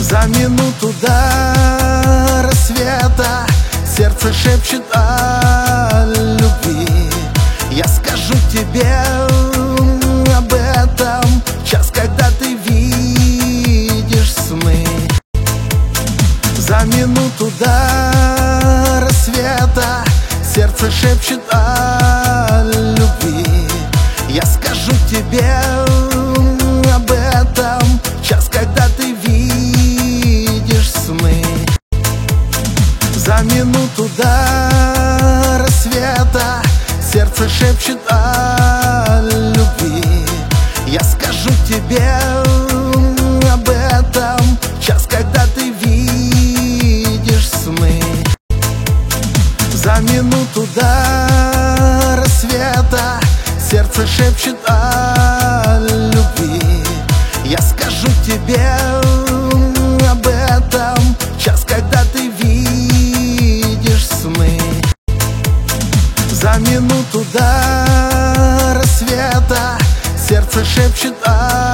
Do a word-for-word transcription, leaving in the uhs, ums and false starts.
За минуту до рассвета сердце шепчет о любви. Я скажу тебе об этом в час, когда ты видишь сны. За минуту до рассвета сердце шепчет о любви. Я скажу тебе об этом в час, когда ты видишь сны. За минуту до рассвета сердце шепчет о любви. Я скажу тебе об этом в час, когда ты видишь сны. За минуту до рассвета сердце шепчет о любви. Я скажу тебе об этом в час, когда ты видишь сны. За минуту до рассвета сердце шепчет о